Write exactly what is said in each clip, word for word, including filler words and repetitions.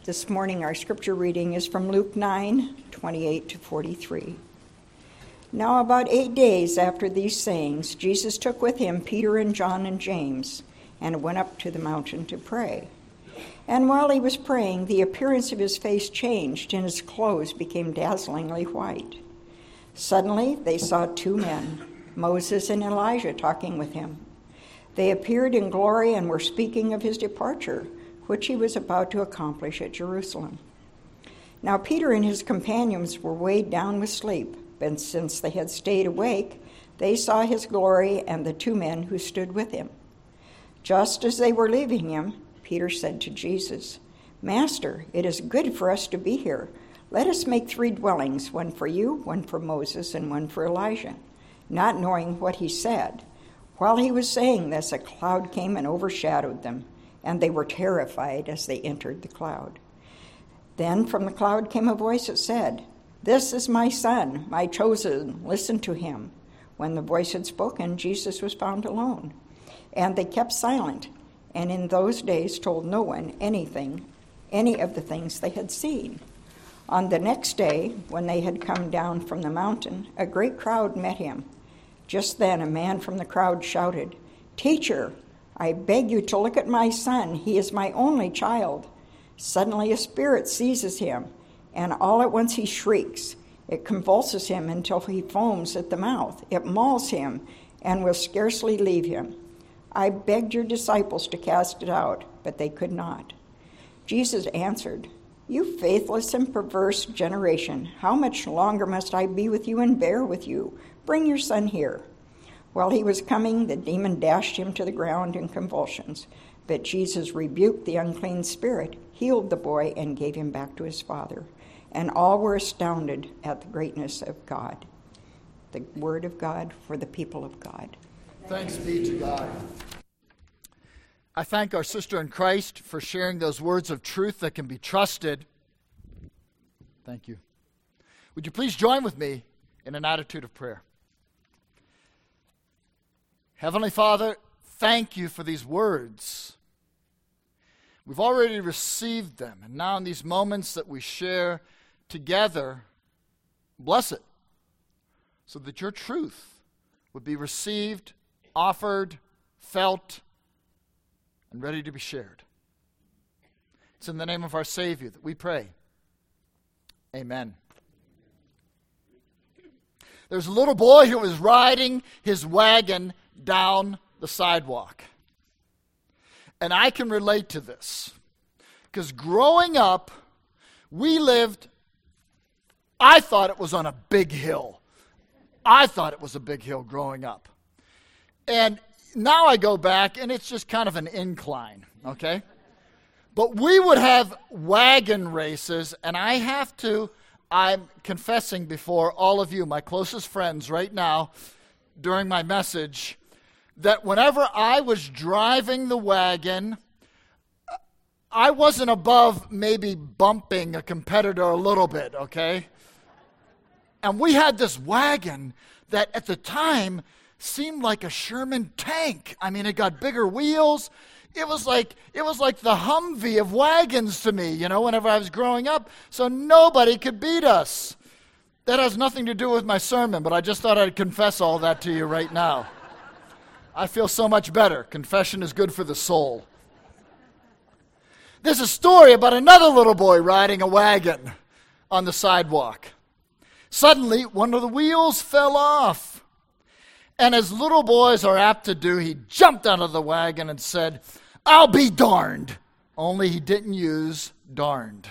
This morning our scripture reading is from Luke nine, twenty-eight to forty-three. Now about eight days after these sayings, Jesus took with him Peter and John and James, and went up to the mountain to pray. And while he was praying, the appearance of his face changed, and his clothes became dazzlingly white. Suddenly they saw two men, Moses and Elijah, talking with him. They appeared in glory and were speaking of his departure, which he was about to accomplish at Jerusalem. Now Peter and his companions were weighed down with sleep, and since they had stayed awake, they saw his glory and the two men who stood with him. Just as they were leaving him, Peter said to Jesus, "Master, it is good for us to be here. Let us make three dwellings, one for you, one for Moses, and one for Elijah." Not knowing what he said, while he was saying this, a cloud came and overshadowed them, and they were terrified as they entered the cloud. Then from the cloud came a voice that said, "This is my son, my chosen. Listen to him." When the voice had spoken, Jesus was found alone. And they kept silent, and in those days told no one anything, any of the things they had seen. On the next day, when they had come down from the mountain, a great crowd met him. Just then a man from the crowd shouted, "Teacher, I beg you to look at my son. He is my only child." Suddenly a spirit seizes him, and all at once he shrieks. It convulses him until he foams at the mouth. It mauls him and will scarcely leave him. I begged your disciples to cast it out, but they could not. Jesus answered, "You faithless and perverse generation, how much longer must I be with you and bear with you? Bring your son here." While he was coming, the demon dashed him to the ground in convulsions. But Jesus rebuked the unclean spirit, healed the boy, and gave him back to his father. And all were astounded at the greatness of God. The word of God for the people of God. Thanks be to God. I thank our sister in Christ for sharing those words of truth that can be trusted. Thank you. Would you please join with me in an attitude of prayer? Heavenly Father, thank you for these words. We've already received them, and now in these moments that we share together, bless it, so that your truth would be received, offered, felt, and ready to be shared. It's in the name of our Savior that we pray. Amen. There's a little boy who was riding his wagon down the sidewalk. And I can relate to this. Because growing up, we lived, I thought it was on a big hill. I thought it was a big hill growing up. And now I go back, and it's just kind of an incline, okay? But we would have wagon races, and I have to, I'm confessing before all of you, my closest friends right now, during my message, that whenever I was driving the wagon, I wasn't above maybe bumping a competitor a little bit, okay? And we had this wagon that at the time seemed like a Sherman tank. I mean, it got bigger wheels. It was like it was like the Humvee of wagons to me, you know, whenever I was growing up. So nobody could beat us. That has nothing to do with my sermon, but I just thought I'd confess all that to you right now. I feel so much better. Confession is good for the soul. There's a story about another little boy riding a wagon on the sidewalk. Suddenly, one of the wheels fell off. And as little boys are apt to do, he jumped out of the wagon and said, "I'll be darned." Only he didn't use darned.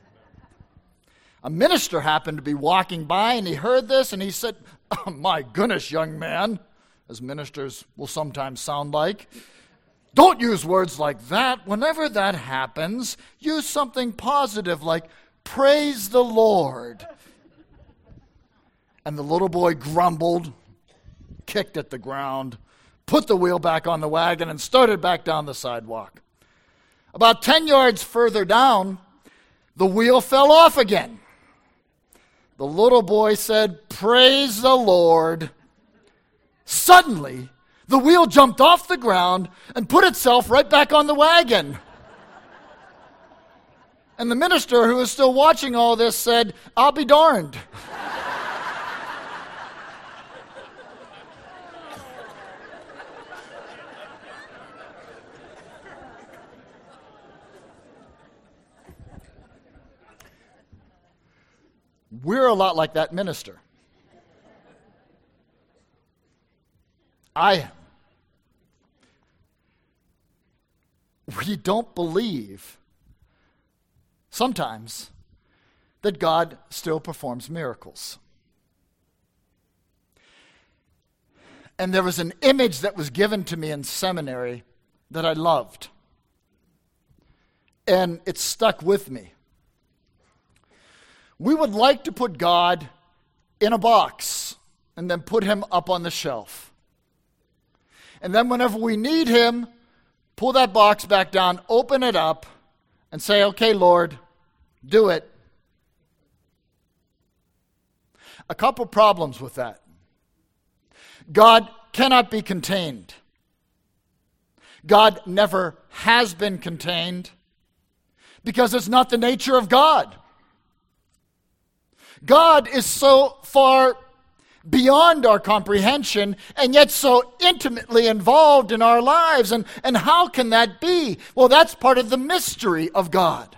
A minister happened to be walking by, and he heard this, and he said, "Oh, my goodness, young man," as ministers will sometimes sound like, "don't use words like that. Whenever that happens, use something positive like, 'Praise the Lord.'" And the little boy grumbled, kicked at the ground, put the wheel back on the wagon, and started back down the sidewalk. About ten yards further down, the wheel fell off again. The little boy said, "Praise the Lord." Suddenly, the wheel jumped off the ground and put itself right back on the wagon. And the minister who was still watching all this said, "I'll be darned." We're a lot like that minister. I am. We don't believe sometimes that God still performs miracles. And there was an image that was given to me in seminary that I loved. And it stuck with me. We would like to put God in a box and then put him up on the shelf. And then whenever we need him, pull that box back down, open it up, and say, "Okay, Lord, do it." A couple problems with that. God cannot be contained. God never has been contained because it's not the nature of God. God is so far beyond our comprehension and yet so intimately involved in our lives. And, and how can that be? Well, that's part of the mystery of God.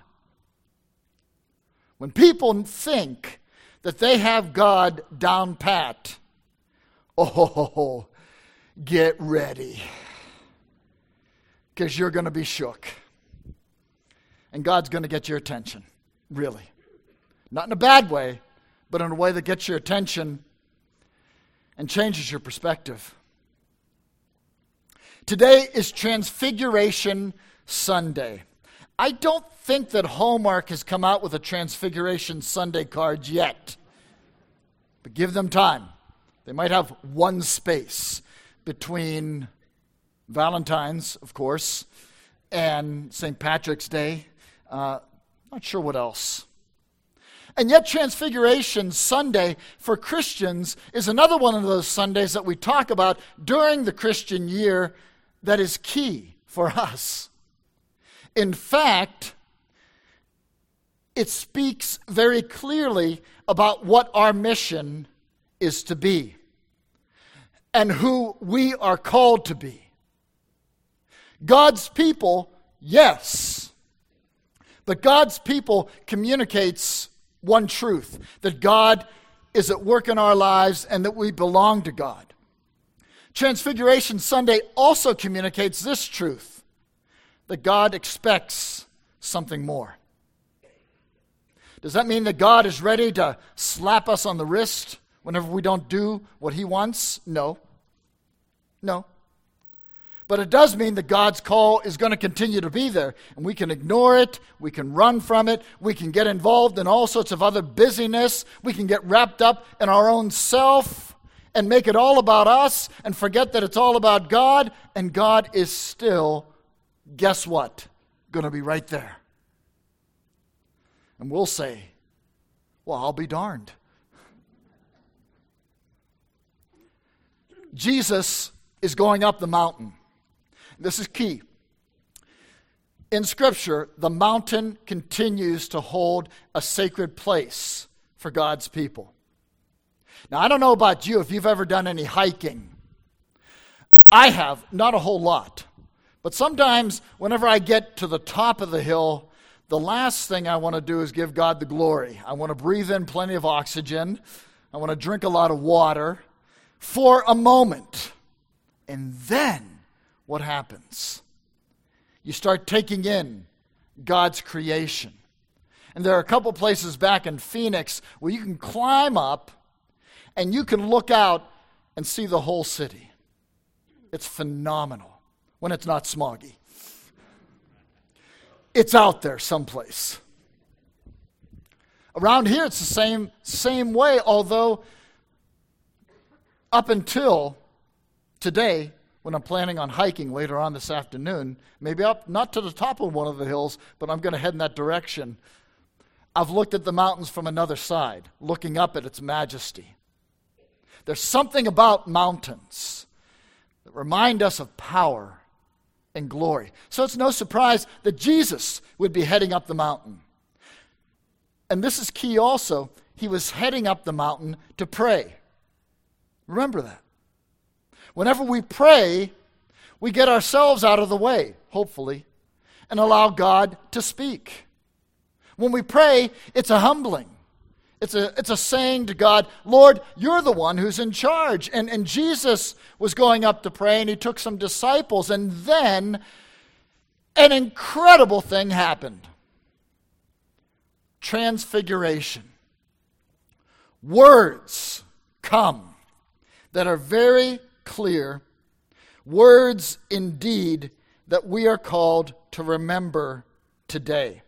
When people think that they have God down pat, oh, get ready, because you're going to be shook. And God's going to get your attention, really. Not in a bad way, but in a way that gets your attention and changes your perspective. Today is Transfiguration Sunday. I don't think that Hallmark has come out with a Transfiguration Sunday card yet. But give them time. They might have one space between Valentine's, of course, and Saint Patrick's Day. Uh, not sure what else. And yet Transfiguration Sunday for Christians is another one of those Sundays that we talk about during the Christian year that is key for us. In fact, it speaks very clearly about what our mission is to be and who we are called to be. God's people, yes, but God's people communicates one truth, that God is at work in our lives and that we belong to God. Transfiguration Sunday also communicates this truth, that God expects something more. Does that mean that God is ready to slap us on the wrist whenever we don't do what he wants? No. No. But it does mean that God's call is going to continue to be there. And we can ignore it. We can run from it. We can get involved in all sorts of other busyness. We can get wrapped up in our own self and make it all about us and forget that it's all about God. And God is still, guess what? Going to be right there. And we'll say, well, I'll be darned. Jesus is going up the mountain. This is key. In Scripture, the mountain continues to hold a sacred place for God's people. Now, I don't know about you if you've ever done any hiking. I have, not a whole lot. But sometimes, whenever I get to the top of the hill, the last thing I want to do is give God the glory. I want to breathe in plenty of oxygen. I want to drink a lot of water for a moment. And then, what happens? You start taking in God's creation. And there are a couple places back in Phoenix where you can climb up and you can look out and see the whole city. It's phenomenal when it's not smoggy. It's out there someplace. Around here it's the same, same way, although up until today, when I'm planning on hiking later on this afternoon, maybe up, not to the top of one of the hills, but I'm going to head in that direction. I've looked at the mountains from another side, looking up at its majesty. There's something about mountains that remind us of power and glory. So it's no surprise that Jesus would be heading up the mountain. And this is key also. He was heading up the mountain to pray. Remember that. Whenever we pray, we get ourselves out of the way, hopefully, and allow God to speak. When we pray, it's a humbling. It's a, it's a saying to God, Lord, you're the one who's in charge. And, and Jesus was going up to pray, and he took some disciples, and then an incredible thing happened. Transfiguration. Words come that are very clear. Words indeed that we are called to remember today.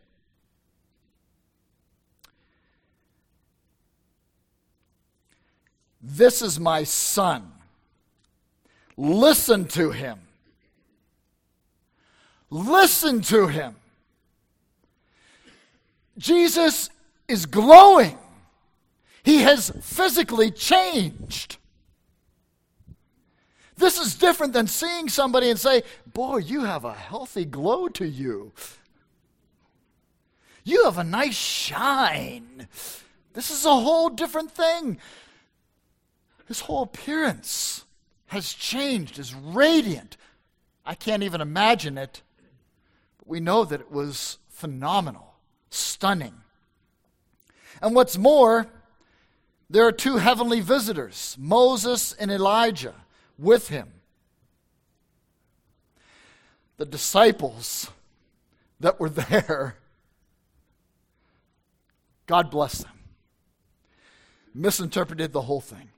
This is my son. Listen to him. Listen to him. Jesus is glowing. He has physically changed. This is different than seeing somebody and say, boy, you have a healthy glow to you. You have a nice shine. This is a whole different thing. His whole appearance has changed, is radiant. I can't even imagine it, but we know that it was phenomenal, stunning. And what's more, there are two heavenly visitors, Moses and Elijah, with him. The disciples that were there, God bless them, misinterpreted the whole thing.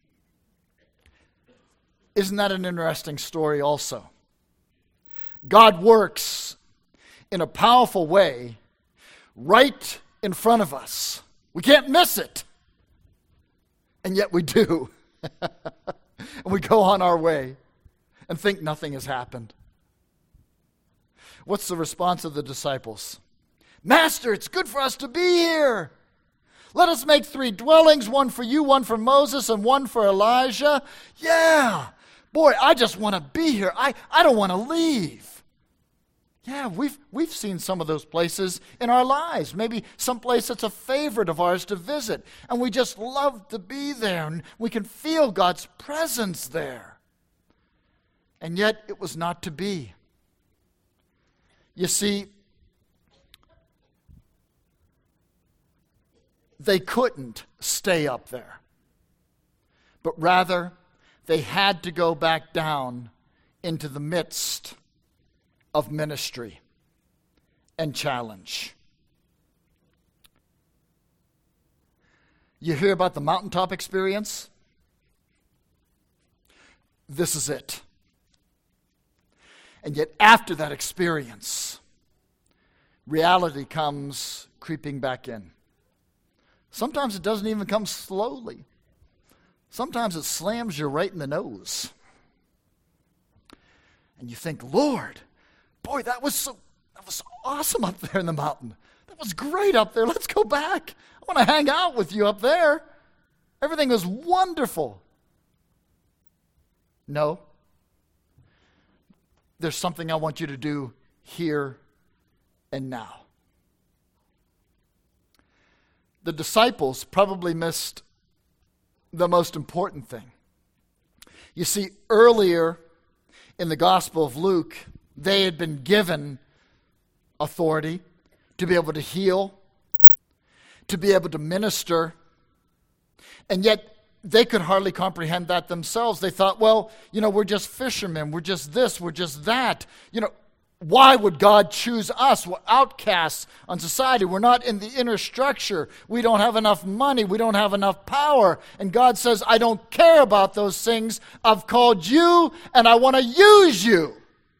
Isn't that an interesting story also? God works in a powerful way right in front of us. We can't miss it. And yet we do. And we go on our way and think nothing has happened. What's the response of the disciples? Master, it's good for us to be here. Let us make three dwellings, one for you, one for Moses, and one for Elijah. Yeah. Boy, I just want to be here. I, I don't want to leave. Yeah, we've we've seen some of those places in our lives. Maybe some place that's a favorite of ours to visit. And we just love to be there. And we can feel God's presence there. And yet it was not to be. You see, they couldn't stay up there. But rather, they had to go back down into the midst of ministry and challenge. You hear about the mountaintop experience? This is it. And yet after that experience, reality comes creeping back in. Sometimes it doesn't even come slowly. Sometimes it slams you right in the nose. And you think, Lord, boy, that was so that was so awesome up there in the mountain. That was great up there. Let's go back. I want to hang out with you up there. Everything was wonderful. No. There's something I want you to do here and now. The disciples probably missed the most important thing. You see, earlier in the Gospel of Luke, they had been given authority to be able to heal, to be able to minister, and yet they could hardly comprehend that themselves. They thought, well, you know, we're just fishermen, we're just this, we're just that. You know, why would God choose us? We're outcasts on society. We're not in the inner structure. We don't have enough money. We don't have enough power. And God says, I don't care about those things. I've called you, and I want to use you.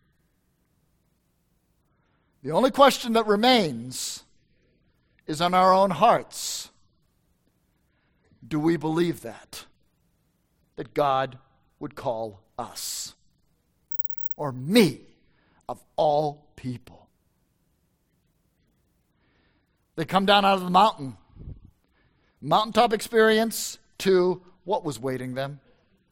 The only question that remains is on our own hearts. Do we believe that? That God would call us? Or me? Of all people. They come down out of the mountain. Mountaintop experience to what was waiting them.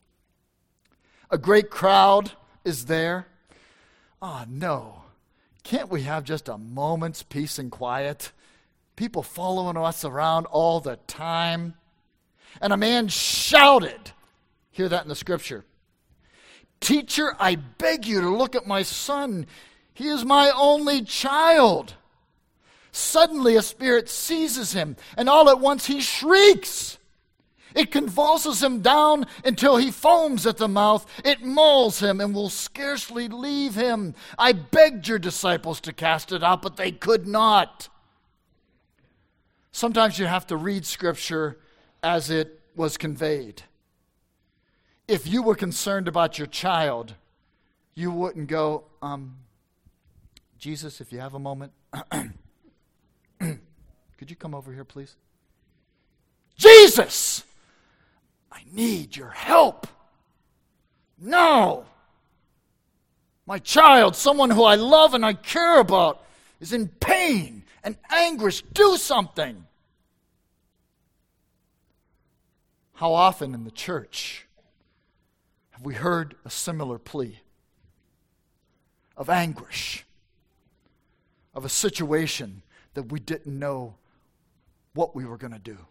A great crowd is there. Ah, oh, no. Can't we have just a moment's peace and quiet? people following us around all the time. And a man shouted, hear that in the scripture, "Teacher, I beg you to look at my son. He is my only child." Suddenly a spirit seizes him, and all at once he shrieks. It convulses him down until he foams at the mouth. It mauls him and will scarcely leave him. I begged your disciples to cast it out, but they could not. Sometimes you have to read Scripture as it was conveyed. If you were concerned about your child, you wouldn't go, um, Jesus, if you have a moment, could you come over here, please? Jesus, I need your help. No. My child, someone who I love and I care about, is in pain and anguish. Do something. How often in the church have we heard a similar plea of anguish, of a situation that we didn't know what we were going to do?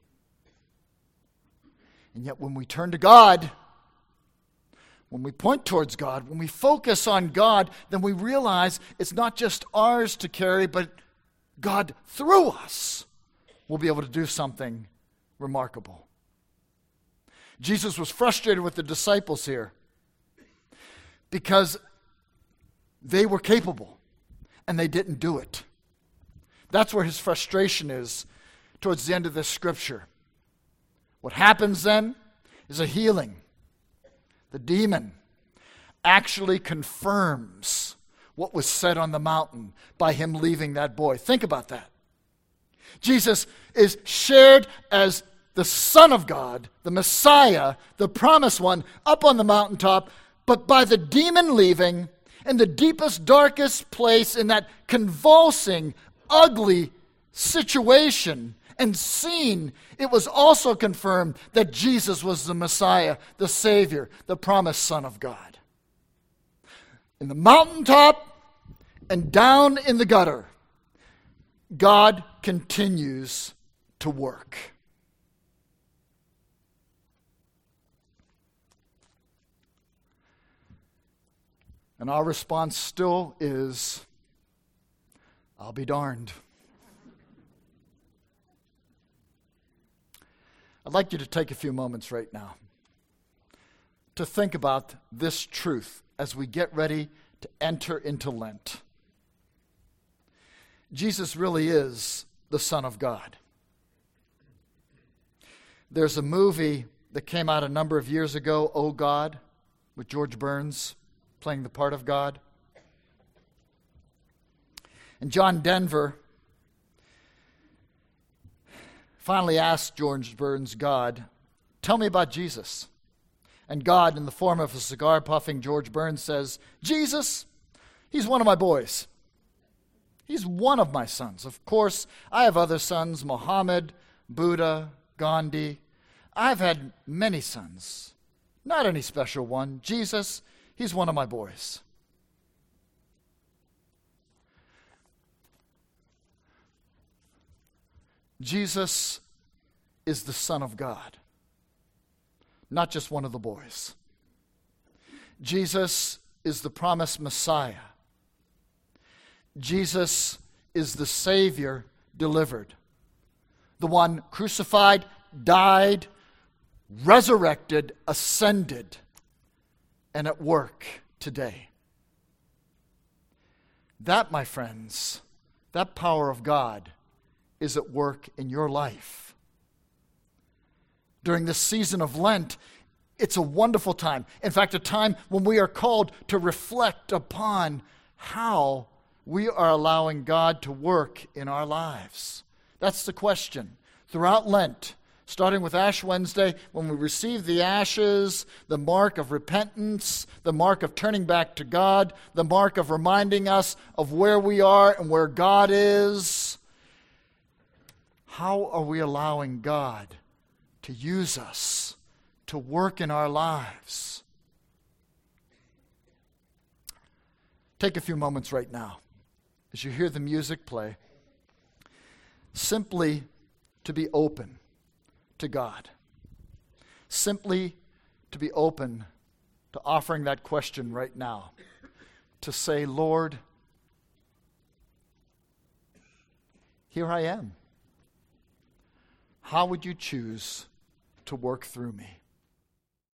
And yet when we turn to God, when we point towards God, when we focus on God, then we realize it's not just ours to carry, but God through us will be able to do something remarkable. Jesus was frustrated with the disciples here because they were capable and they didn't do it. That's where his frustration is towards the end of this scripture. What happens then is a healing. The demon actually confirms what was said on the mountain by him leaving that boy. Think about that. Jesus is shared as the Son of God, the Messiah, the promised one, up on the mountaintop, but by the demon leaving, in the deepest, darkest place, in that convulsing, ugly situation and scene, it was also confirmed that Jesus was the Messiah, the Savior, the promised Son of God. In the mountaintop and down in the gutter, God continues to work. And our response still is, I'll be darned. I'd like you to take a few moments right now to think about this truth as we get ready to enter into Lent. Jesus really is the Son of God. There's a movie that came out a number of years ago, Oh God, with George Burns playing the part of God. And John Denver finally asked George Burns, God, tell me about Jesus. And God, in the form of a cigar-puffing George Burns, says, Jesus, he's one of my boys. He's one of my sons. Of course, I have other sons, Muhammad, Buddha, Gandhi. I've had many sons. Not any special one. Jesus, he's one of my boys. Jesus is the Son of God, not just one of the boys. Jesus is the promised Messiah. Jesus is the Savior delivered, the one crucified, died, resurrected, ascended, and at work today. That, my friends, that power of God is at work in your life. During this season of Lent, it's a wonderful time. In fact, a time when we are called to reflect upon how we are allowing God to work in our lives. That's the question. Throughout Lent, starting with Ash Wednesday, when we receive the ashes, the mark of repentance, the mark of turning back to God, the mark of reminding us of where we are and where God is, how are we allowing God to use us, to work in our lives? Take a few moments right now as you hear the music play. simply to be open to God. Simply to be open to offering that question right now. To say, Lord, here I am. How would you choose to work through me?